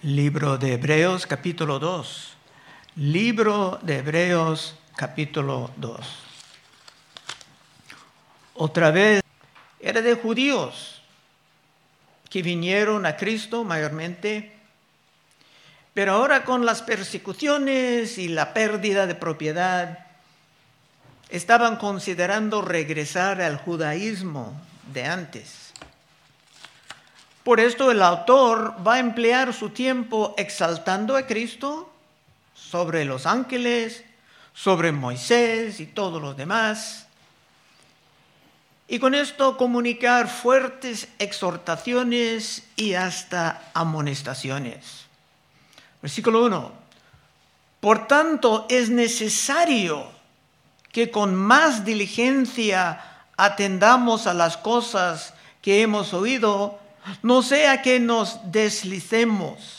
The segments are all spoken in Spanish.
Libro de Hebreos, capítulo 2. Libro de Hebreos, capítulo 2. Otra vez, era de judíos que vinieron a Cristo mayormente, pero ahora con las persecuciones y la pérdida de propiedad, estaban considerando regresar al judaísmo de antes. Por esto el autor va a emplear su tiempo exaltando a Cristo sobre los ángeles, sobre Moisés y todos los demás. Y con esto comunicar fuertes exhortaciones y hasta amonestaciones. Versículo 1. Por tanto, es necesario que con más diligencia atendamos a las cosas que hemos oído, no sea que nos deslicemos.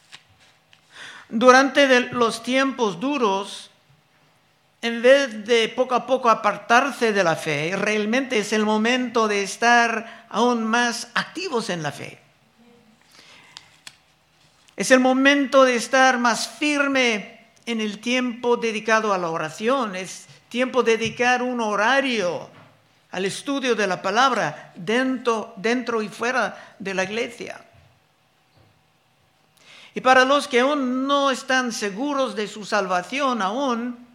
Durante los tiempos duros, en vez de poco a poco apartarse de la fe, realmente es el momento de estar aún más activos en la fe. Es el momento de estar más firme en el tiempo dedicado a la oración. Es tiempo de dedicar un horario al estudio de la palabra dentro y fuera de la iglesia. Y para los que aún no están seguros de su salvación aún,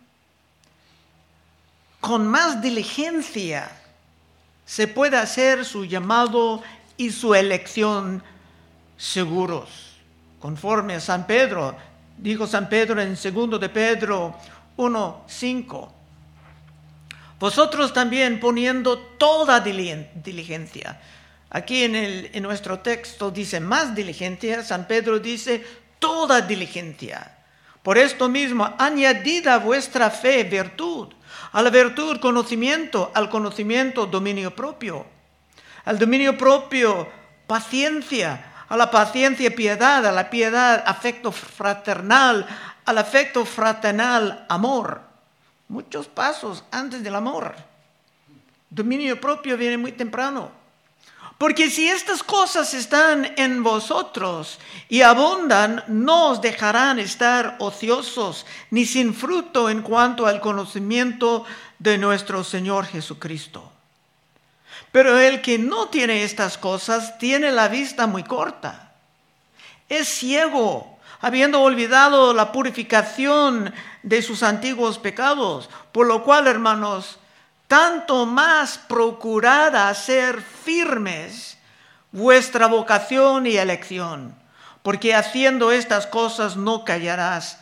con más diligencia se puede hacer su llamado y su elección seguros. Conforme a San Pedro, dijo San Pedro en 2 de Pedro 1:5. Vosotros también poniendo toda diligencia. Aquí en nuestro texto dice más diligencia, San Pedro dice toda diligencia. Por esto mismo, añadid a vuestra fe virtud, a la virtud conocimiento, al conocimiento dominio propio, al dominio propio paciencia, a la paciencia piedad, a la piedad afecto fraternal, al afecto fraternal amor. Muchos pasos antes del amor. Dominio propio viene muy temprano. Porque si estas cosas están en vosotros y abundan, no os dejarán estar ociosos ni sin fruto en cuanto al conocimiento de nuestro Señor Jesucristo. Pero el que no tiene estas cosas tiene la vista muy corta. Es ciego, habiendo olvidado la purificación de sus antiguos pecados, por lo cual, hermanos, tanto más procurad hacer firmes vuestra vocación y elección, porque haciendo estas cosas no callaréis,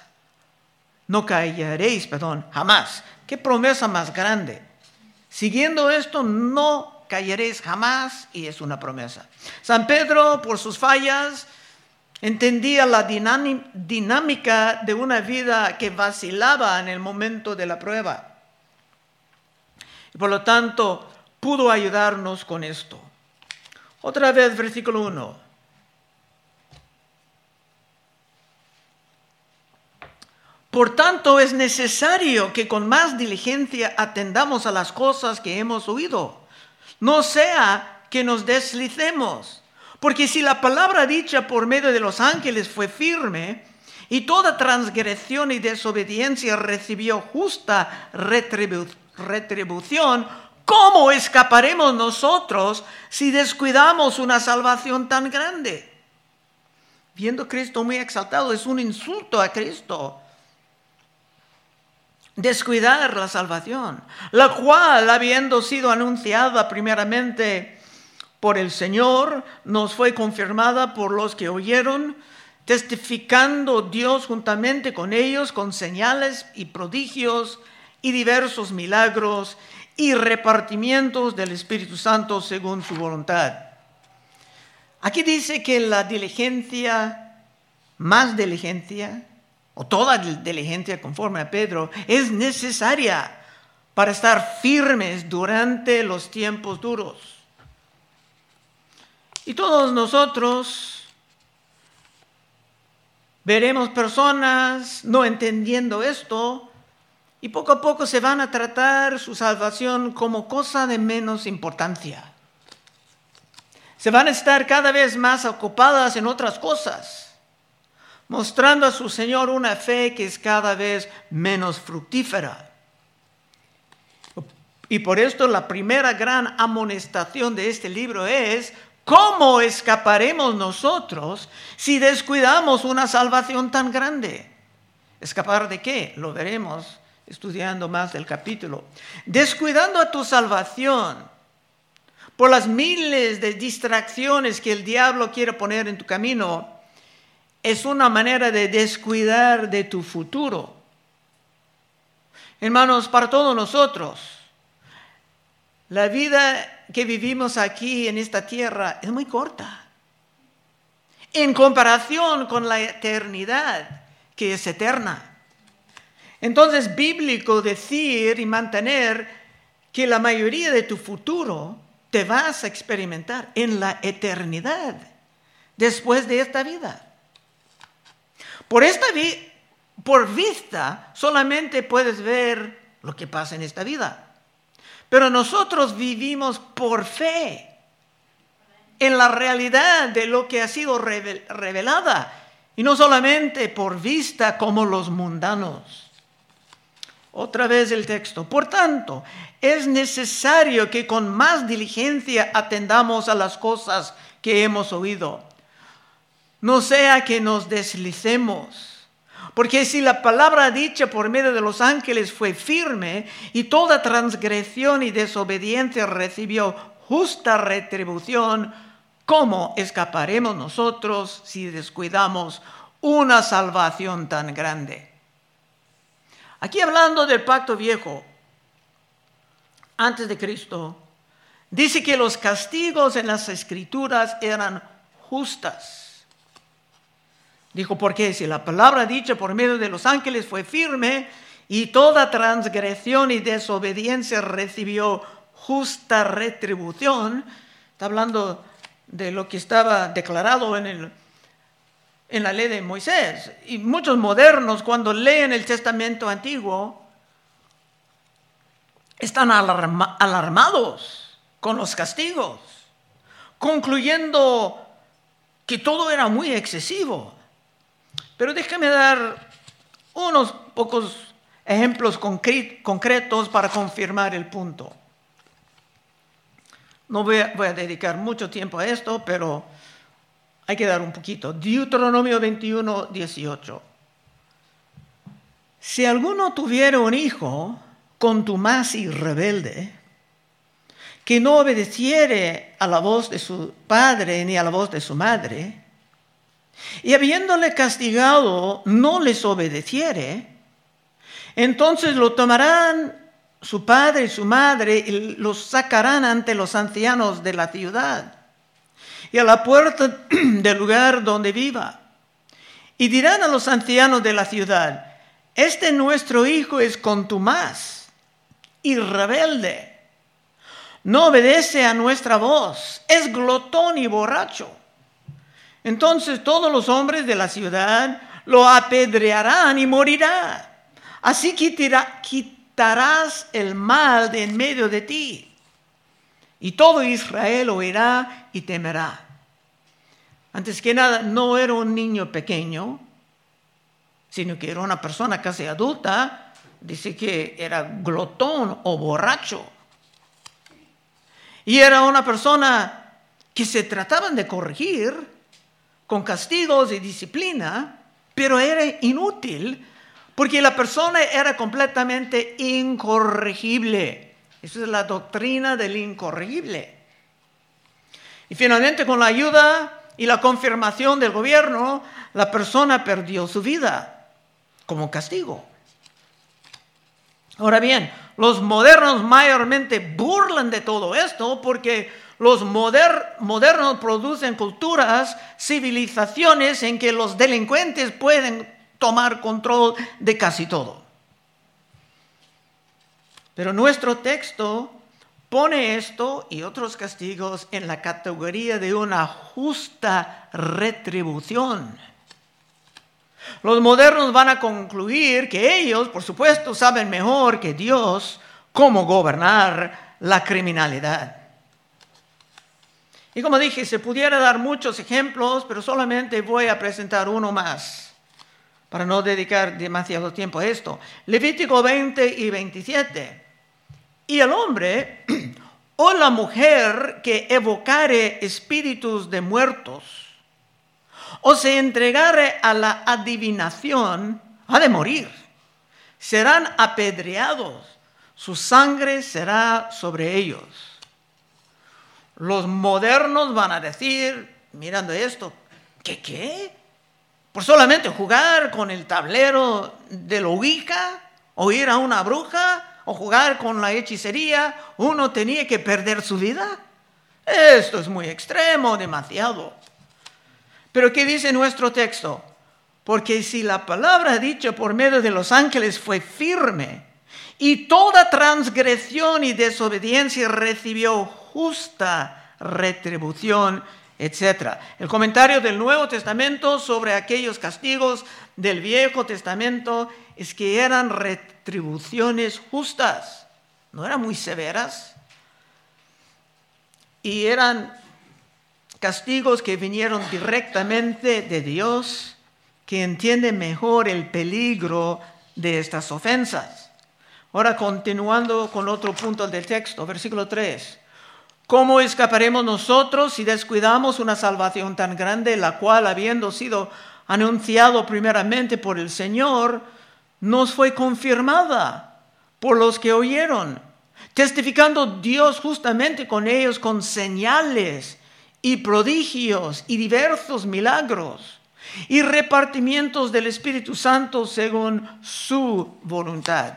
jamás. Qué promesa más grande. Siguiendo esto no callaréis jamás, y es una promesa. San Pedro, por sus fallas, entendía la dinámica de una vida que vacilaba en el momento de la prueba. Y por lo tanto, pudo ayudarnos con esto. Otra vez, versículo 1. Por tanto, es necesario que con más diligencia atendamos a las cosas que hemos oído. No sea que nos deslicemos. Porque si la palabra dicha por medio de los ángeles fue firme, y toda transgresión y desobediencia recibió justa retribución, ¿cómo escaparemos nosotros si descuidamos una salvación tan grande? Viendo a Cristo muy exaltado, es un insulto a Cristo descuidar la salvación, la cual, habiendo sido anunciada primeramente por el Señor, nos fue confirmada por los que oyeron, testificando Dios juntamente con ellos con señales y prodigios y diversos milagros y repartimientos del Espíritu Santo según su voluntad. Aquí dice que la diligencia, más diligencia, o toda diligencia conforme a Pedro, es necesaria para estar firmes durante los tiempos duros. Y todos nosotros veremos personas no entendiendo esto y poco a poco se van a tratar su salvación como cosa de menos importancia. Se van a estar cada vez más ocupadas en otras cosas. mostrando a su Señor una fe que es cada vez menos fructífera. Y por esto la primera gran amonestación de este libro es: ¿cómo escaparemos nosotros si descuidamos una salvación tan grande? ¿Escapar de qué? Lo veremos estudiando más del capítulo. Descuidando a tu salvación por las miles de distracciones que el diablo quiere poner en tu camino, es una manera de descuidar de tu futuro. Hermanos, para todos nosotros, la vida que vivimos aquí en esta tierra es muy corta en comparación con la eternidad, que es eterna. Entonces es bíblico decir y mantener que la mayoría de tu futuro te vas a experimentar en la eternidad, después de esta vida. Por vista solamente puedes ver lo que pasa en esta vida. Pero nosotros vivimos por fe en la realidad de lo que ha sido revelada, y no solamente por vista como los mundanos. Otra vez el texto. Por tanto, es necesario que con más diligencia atendamos a las cosas que hemos oído, no sea que nos deslicemos. Porque si la palabra dicha por medio de los ángeles fue firme, y toda transgresión y desobediencia recibió justa retribución, ¿cómo escaparemos nosotros si descuidamos una salvación tan grande? Aquí hablando del pacto viejo, antes de Cristo, dice que los castigos en las Escrituras eran justas. Dijo, porque si la palabra dicha por medio de los ángeles fue firme, y toda transgresión y desobediencia recibió justa retribución, está hablando de lo que estaba declarado en la ley de Moisés. Y muchos modernos, cuando leen el Testamento Antiguo, están alarmados con los castigos, concluyendo que todo era muy excesivo. Pero déjame dar unos pocos ejemplos concretos para confirmar el punto. No voy a dedicar mucho tiempo a esto, pero hay que dar un poquito. Deuteronomio 21, 18. Si alguno tuviera un hijo contumaz y rebelde, que no obedeciere a la voz de su padre ni a la voz de su madre, y habiéndole castigado no les obedeciere, entonces lo tomarán su padre y su madre y los sacarán ante los ancianos de la ciudad y a la puerta del lugar donde viva. Y dirán a los ancianos de la ciudad: este nuestro hijo es contumaz y rebelde, no obedece a nuestra voz, es glotón y borracho. Entonces todos los hombres de la ciudad lo apedrearán y morirá. Así quitarás el mal de en medio de ti, y todo Israel oirá y temerá. Antes que nada, no era un niño pequeño, sino que era una persona casi adulta. Dice que era glotón o borracho. Y era una persona que se trataban de corregir con castigos y disciplina, pero era inútil porque la persona era completamente incorregible. Esa es la doctrina del incorregible. Y finalmente, con la ayuda y la confirmación del gobierno, la persona perdió su vida como castigo. Ahora bien, los modernos mayormente burlan de todo esto porque los modernos producen culturas, civilizaciones en que los delincuentes pueden tomar control de casi todo. Pero nuestro texto pone esto y otros castigos en la categoría de una justa retribución. Los modernos van a concluir que ellos, por supuesto, saben mejor que Dios cómo gobernar la criminalidad. Y como dije, se pudiera dar muchos ejemplos, pero solamente voy a presentar uno más. para no dedicar demasiado tiempo a esto. Levítico 20 y 27. Y el hombre o la mujer que evocare espíritus de muertos o se entregare a la adivinación, ha de morir. Serán apedreados, su sangre será sobre ellos. Los modernos van a decir, mirando esto, ¿qué? ¿Por solamente jugar con el tablero de la Ouija? ¿O ir a una bruja? ¿O jugar con la hechicería? ¿Uno tenía que perder su vida? Esto es muy extremo, demasiado. Pero ¿qué dice nuestro texto? Porque si la palabra dicha por medio de los ángeles fue firme, y toda transgresión y desobediencia recibió justa retribución, etc. El comentario del Nuevo Testamento sobre aquellos castigos del Viejo Testamento es que eran retribuciones justas, no eran muy severas, y eran castigos que vinieron directamente de Dios, que entiende mejor el peligro de estas ofensas. Ahora, continuando con otro punto del texto, versículo 3. ¿Cómo escaparemos nosotros si descuidamos una salvación tan grande, la cual, habiendo sido anunciado primeramente por el Señor, nos fue confirmada por los que oyeron, testificando Dios justamente con ellos con señales y prodigios y diversos milagros y repartimientos del Espíritu Santo según su voluntad?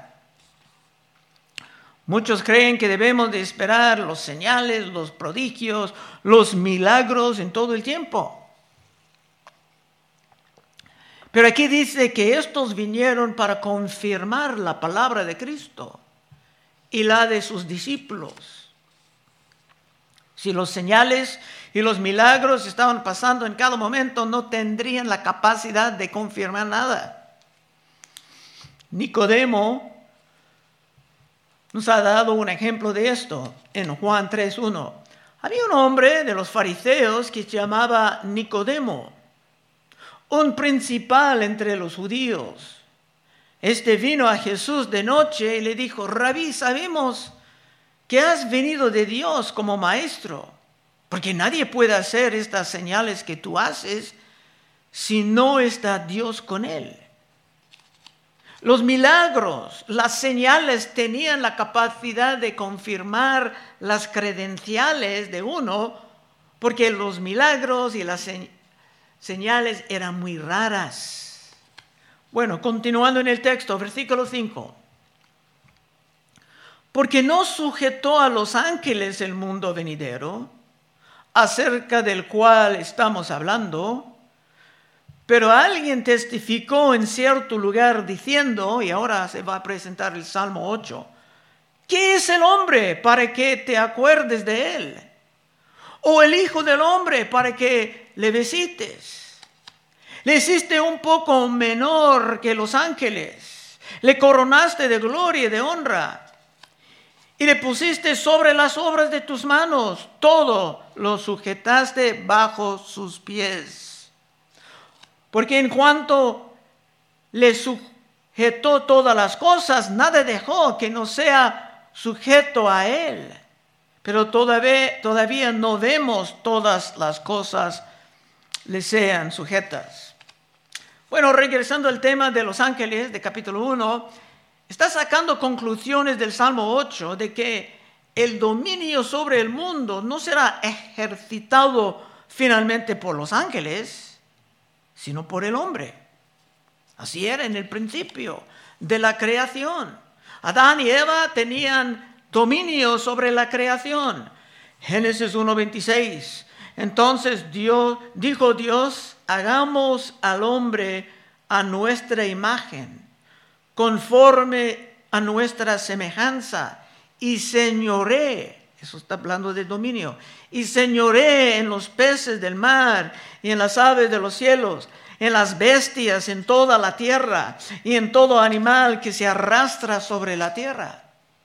Muchos creen que debemos de esperar los señales, los prodigios, los milagros en todo el tiempo. Pero aquí dice que estos vinieron para confirmar la palabra de Cristo y la de sus discípulos. Si los señales y los milagros estaban pasando en cada momento, no tendrían la capacidad de confirmar nada. Nicodemo nos ha dado un ejemplo de esto en Juan 3:1. Había un hombre de los fariseos que se llamaba Nicodemo, un principal entre los judíos. Este vino a Jesús de noche y le dijo: Rabí, sabemos que has venido de Dios como maestro, porque nadie puede hacer estas señales que tú haces si no está Dios con él. Los milagros, las señales tenían la capacidad de confirmar las credenciales de uno, porque los milagros y las señales eran muy raras. Bueno, continuando en el texto, versículo 5. Porque no sujetó a los ángeles el mundo venidero, acerca del cual estamos hablando, pero alguien testificó en cierto lugar diciendo, y ahora se va a presentar el Salmo 8, ¿qué es el hombre para que te acuerdes de él? ¿O el hijo del hombre para que le visites? Le hiciste un poco menor que los ángeles, le coronaste de gloria y de honra, y le pusiste sobre las obras de tus manos, todo lo sujetaste bajo sus pies. Porque en cuanto le sujetó todas las cosas, nada dejó que no sea sujeto a él. Pero todavía no vemos todas las cosas le sean sujetas. Bueno, regresando al tema de los ángeles de capítulo 1, está sacando conclusiones del Salmo 8 de que el dominio sobre el mundo no será ejercitado finalmente por los ángeles, sino por el hombre. Así era en el principio de la creación. Adán y Eva tenían dominio sobre la creación. Génesis 1:26. Entonces dijo Dios, hagamos al hombre a nuestra imagen, conforme a nuestra semejanza, y señoree. Eso está hablando de dominio. Y señoree en los peces del mar y en las aves de los cielos, en las bestias, en toda la tierra y en todo animal que se arrastra sobre la tierra.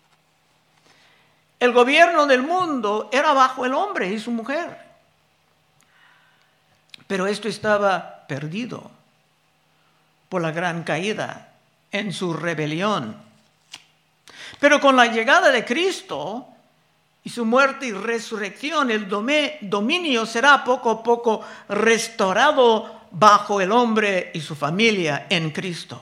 El gobierno del mundo era bajo el hombre y su mujer. Pero esto estaba perdido. por la gran caída en su rebelión. Pero con la llegada de Cristo y su muerte y resurrección, el dominio será poco a poco restaurado bajo el hombre y su familia en Cristo.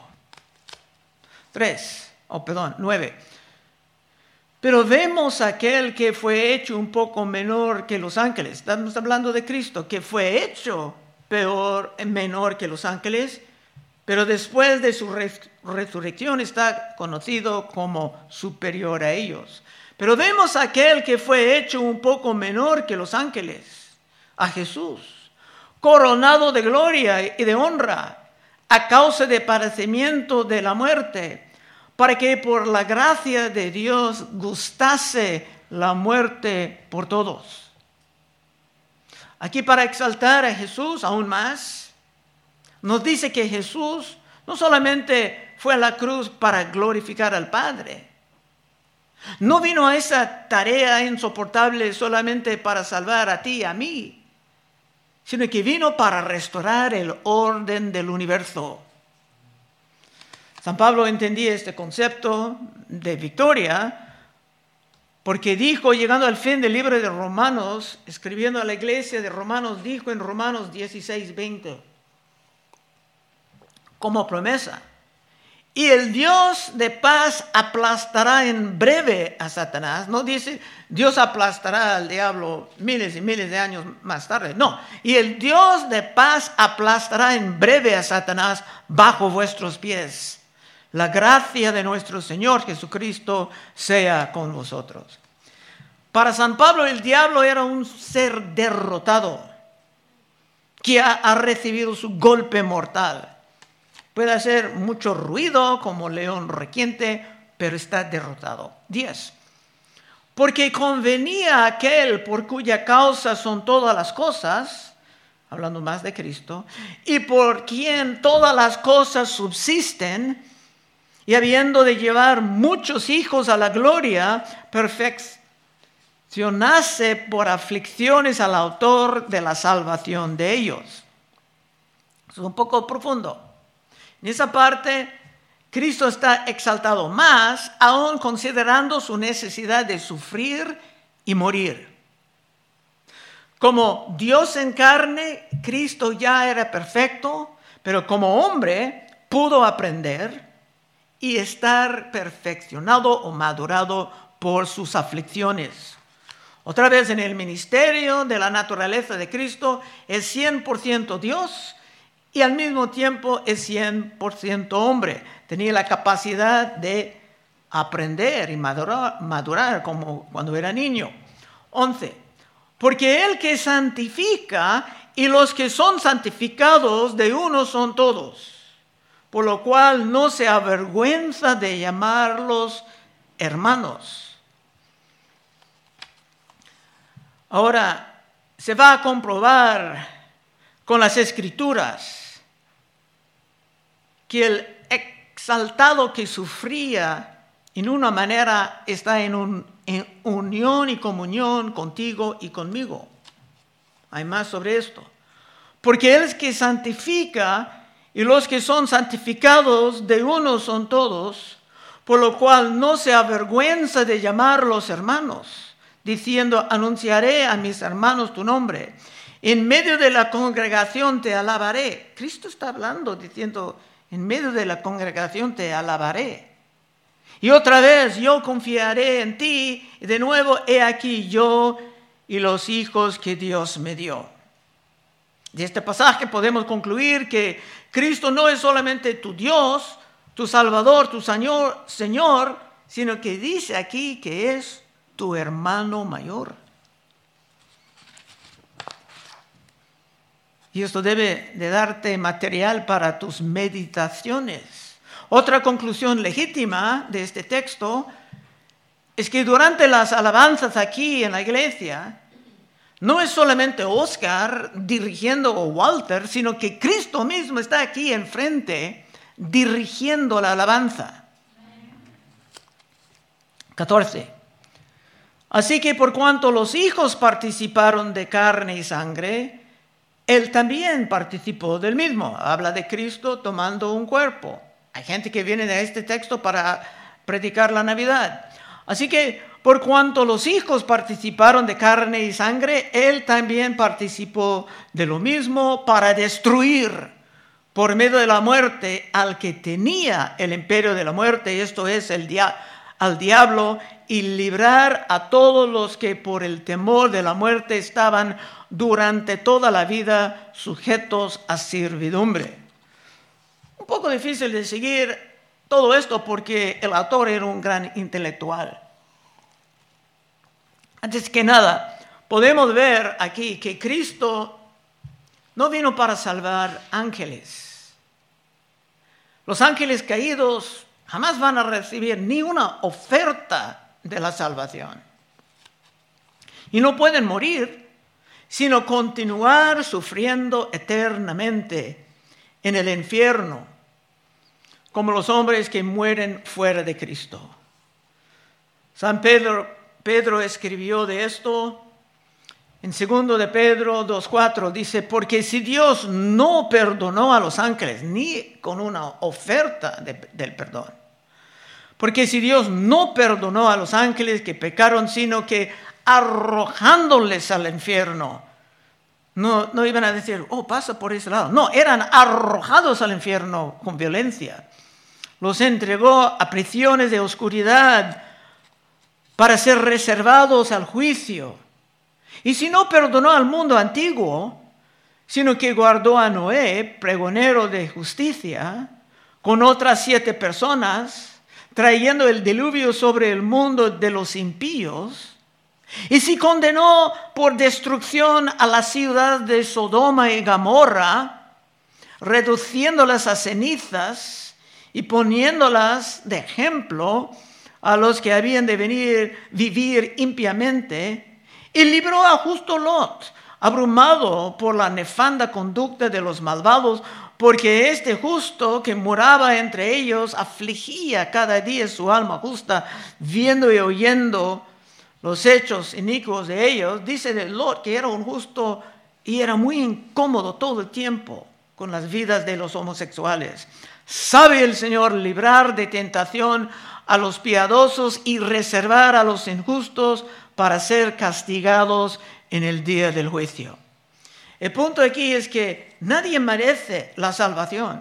9. Pero vemos a aquel que fue hecho un poco menor que los ángeles. Estamos hablando de Cristo, que fue hecho menor que los ángeles, pero después de su resurrección está conocido como superior a ellos. Pero vemos a aquel que fue hecho un poco menor que los ángeles, a Jesús, coronado de gloria y de honra, a causa de padecimiento de la muerte, para que por la gracia de Dios gustase la muerte por todos. Aquí, para exaltar a Jesús aún más, nos dice que Jesús no solamente fue a la cruz para glorificar al Padre, no vino a esa tarea insoportable solamente para salvar a ti y a mí, sino que vino para restaurar el orden del universo. San Pablo entendía este concepto de victoria porque dijo, llegando al fin del libro de Romanos, escribiendo a la iglesia de Romanos, dijo en Romanos 16:20, como promesa: y el Dios de paz aplastará en breve a Satanás. No dice Dios aplastará al diablo miles y miles de años más tarde. No, y el Dios de paz aplastará en breve a Satanás bajo vuestros pies. La gracia de nuestro Señor Jesucristo sea con vosotros. Para San Pablo, el diablo era un ser derrotado que ha recibido su golpe mortal. Puede hacer mucho ruido como león requiente, pero está derrotado. 10. Porque convenía a aquel por cuya causa son todas las cosas, hablando más de Cristo, y por quien todas las cosas subsisten, y habiendo de llevar muchos hijos a la gloria, perfeccionase por aflicciones al autor de la salvación de ellos. Es un poco profundo. En esa parte, Cristo está exaltado más, aún considerando su necesidad de sufrir y morir. Como Dios en carne, Cristo ya era perfecto, pero como hombre pudo aprender y estar perfeccionado o madurado por sus aflicciones. Otra vez, en el ministerio de la naturaleza de Cristo, es 100% Dios y al mismo tiempo es 100% hombre. Tenía la capacidad de aprender y madurar como cuando era niño. 11. Porque el que santifica y los que son santificados de uno son todos, por lo cual no se avergüenza de llamarlos hermanos. Ahora, se va a comprobar con las Escrituras que el exaltado que sufría en una manera está en unión y comunión contigo y conmigo. Hay más sobre esto. Porque el que santifica y los que son santificados de uno son todos, por lo cual no se avergüenza de llamarlos hermanos, diciendo: anunciaré a mis hermanos tu nombre. En medio de la congregación te alabaré. Cristo está hablando, diciendo: en medio de la congregación te alabaré. Y otra vez: yo confiaré en ti. Y de nuevo: he aquí yo y los hijos que Dios me dio. De este pasaje podemos concluir que Cristo no es solamente tu Dios, tu Salvador, tu Señor, sino que dice aquí que es tu hermano mayor. Y esto debe de darte material para tus meditaciones. Otra conclusión legítima de este texto es que durante las alabanzas aquí en la iglesia, no es solamente Oscar dirigiendo o Walter, sino que Cristo mismo está aquí enfrente dirigiendo la alabanza. 14. Así que por cuanto los hijos participaron de carne y sangre, Él también participó del mismo. Habla de Cristo tomando un cuerpo. Hay gente que viene de este texto para predicar la Navidad. Así que, por cuanto los hijos participaron de carne y sangre, Él también participó de lo mismo para destruir por medio de la muerte al que tenía el imperio de la muerte, esto es, al diablo, y librar a todos los que por el temor de la muerte estaban durante toda la vida sujetos a servidumbre. Un poco difícil de seguir todo esto porque el autor era un gran intelectual. Antes que nada, podemos ver aquí que Cristo no vino para salvar ángeles. Los ángeles caídos jamás van a recibir ni una oferta de la salvación. Y no pueden morir, sino continuar sufriendo eternamente en el infierno, como los hombres que mueren fuera de Cristo. San Pedro escribió de esto en 2 de Pedro 2:4, dice, porque si Dios no perdonó a los ángeles, ni con una oferta del perdón, porque si Dios no perdonó a los ángeles que pecaron, sino que arrojándoles al infierno, no iban a decir, pasa por ese lado. No, eran arrojados al infierno con violencia. Los entregó a prisiones de oscuridad para ser reservados al juicio. Y si no perdonó al mundo antiguo, sino que guardó a Noé, pregonero de justicia, con otras 7 personas, trayendo el diluvio sobre el mundo de los impíos, y si condenó por destrucción a la ciudad de Sodoma y Gomorra, reduciéndolas a cenizas y poniéndolas de ejemplo a los que habían de vivir impiamente, y libró a justo Lot, abrumado por la nefanda conducta de los malvados, porque este justo que moraba entre ellos afligía cada día su alma justa, viendo y oyendo los hechos inicuos de ellos. Dice de Lot que era un justo y era muy incómodo todo el tiempo con las vidas de los homosexuales. Sabe el Señor librar de tentación a los piadosos y reservar a los injustos para ser castigados en el día del juicio. El punto aquí es que nadie merece la salvación,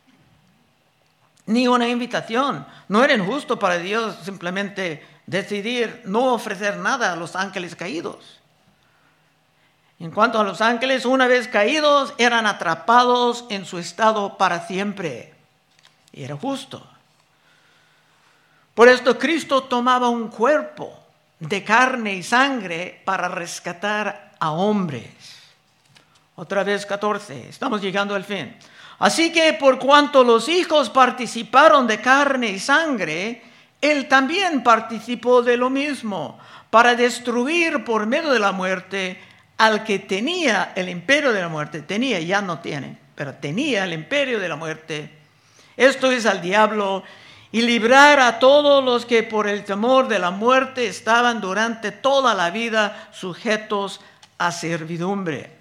ni una invitación. No era injusto para Dios simplemente decidir no ofrecer nada a los ángeles caídos. En cuanto a los ángeles, una vez caídos, eran atrapados en su estado para siempre. Y era justo. Por esto Cristo tomaba un cuerpo de carne y sangre para rescatar a hombres. Otra vez 14, estamos llegando al fin. Así que por cuanto los hijos participaron de carne y sangre, Él también participó de lo mismo, para destruir por medio de la muerte al que tenía el imperio de la muerte. Tenía, ya no tiene, pero tenía el imperio de la muerte. Esto es al diablo, y librar a todos los que por el temor de la muerte estaban durante toda la vida sujetos a servidumbre.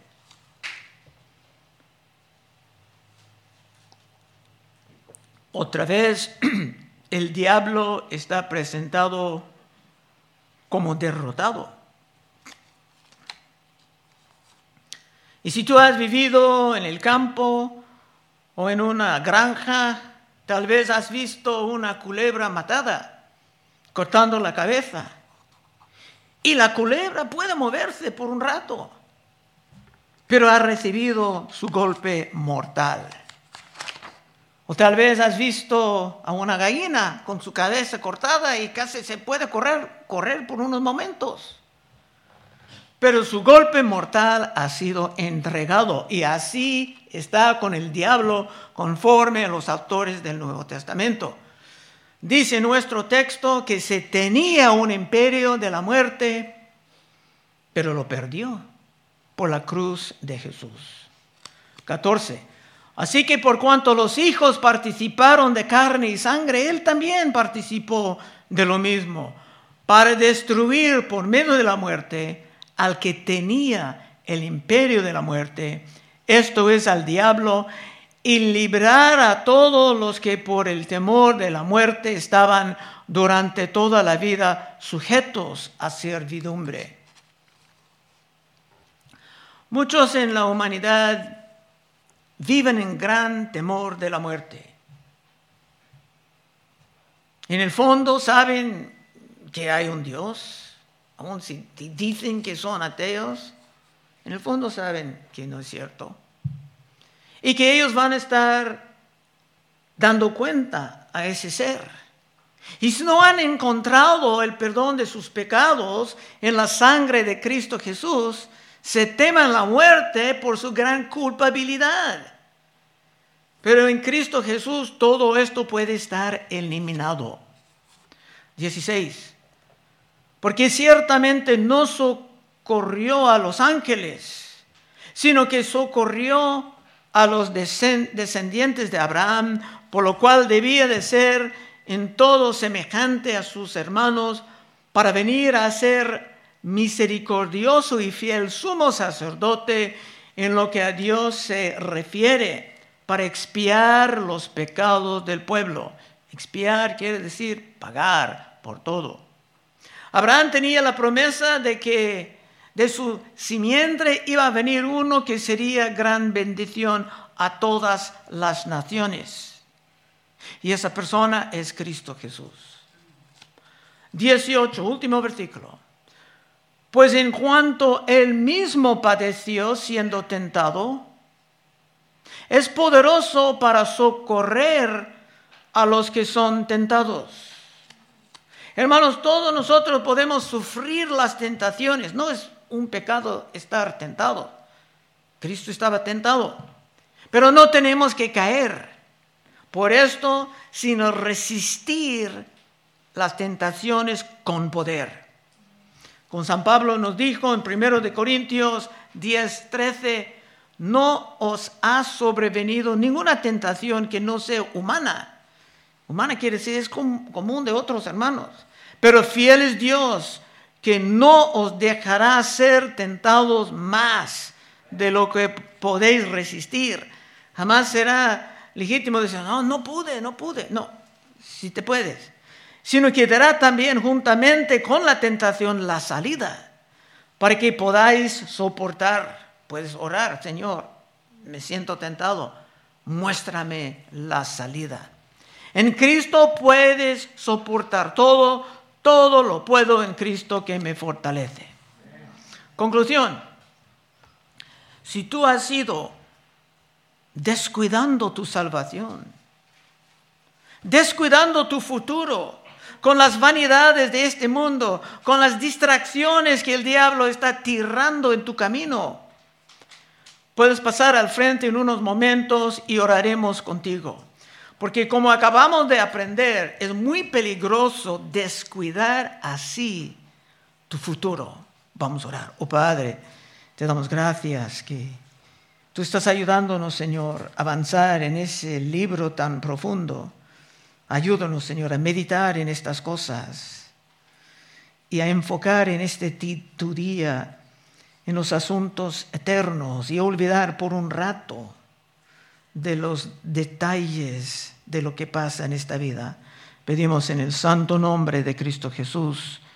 Otra vez, el diablo está presentado como derrotado. Y si tú has vivido en el campo o en una granja, tal vez has visto una culebra matada, cortando la cabeza. Y la culebra puede moverse por un rato, pero ha recibido su golpe mortal. O tal vez has visto a una gallina con su cabeza cortada y casi se puede correr por unos momentos. Pero su golpe mortal ha sido entregado, y así está con el diablo conforme a los autores del Nuevo Testamento. Dice nuestro texto que se tenía un imperio de la muerte, pero lo perdió por la cruz de Jesús. 14. Así que por cuanto los hijos participaron de carne y sangre, Él también participó de lo mismo, para destruir por medio de la muerte al que tenía el imperio de la muerte, esto es al diablo, y librar a todos los que por el temor de la muerte estaban durante toda la vida sujetos a servidumbre. Muchos en la humanidad viven en gran temor de la muerte. En el fondo saben que hay un Dios, aun si dicen que son ateos, en el fondo saben que no es cierto. Y que ellos van a estar dando cuenta a ese ser. Y si no han encontrado el perdón de sus pecados en la sangre de Cristo Jesús, se temen la muerte por su gran culpabilidad. Pero en Cristo Jesús todo esto puede estar eliminado. 16. Porque ciertamente no socorrió a los ángeles, sino que socorrió a los descendientes de Abraham, por lo cual debía de ser en todo semejante a sus hermanos, para venir a ser misericordioso y fiel sumo sacerdote en lo que a Dios se refiere, para expiar los pecados del pueblo. Expiar quiere decir pagar por todo. Abraham tenía la promesa de que de su simiente iba a venir uno que sería gran bendición a todas las naciones. Y esa persona es Cristo Jesús. 18, último versículo. Pues en cuanto él mismo padeció siendo tentado, es poderoso para socorrer a los que son tentados. Hermanos, todos nosotros podemos sufrir las tentaciones. No es un pecado estar tentado. Cristo estaba tentado. Pero no tenemos que caer. Por esto, sino resistir las tentaciones con poder. Con San Pablo nos dijo en 1 Corintios 10:13, no os ha sobrevenido ninguna tentación que no sea humana. Humana quiere decir es común de otros hermanos. Pero fiel es Dios, que no os dejará ser tentados más de lo que podéis resistir. Jamás será legítimo decir, no pude. No, si te puedes. Sino que dará también juntamente con la tentación la salida, para que podáis soportar. Puedes orar, Señor, me siento tentado, muéstrame la salida. En Cristo puedes soportar todo lo puedo en Cristo que me fortalece. Conclusión, si tú has ido descuidando tu salvación, descuidando tu futuro, con las vanidades de este mundo, con las distracciones que el diablo está tirando en tu camino, puedes pasar al frente en unos momentos y oraremos contigo. Porque como acabamos de aprender, es muy peligroso descuidar así tu futuro. Vamos a orar. Oh Padre, te damos gracias que tú estás ayudándonos, Señor, a avanzar en ese libro tan profundo. Ayúdanos, Señor, a meditar en estas cosas y a enfocar en tu día en los asuntos eternos y a olvidar por un rato de los detalles de lo que pasa en esta vida. Pedimos en el santo nombre de Cristo Jesús.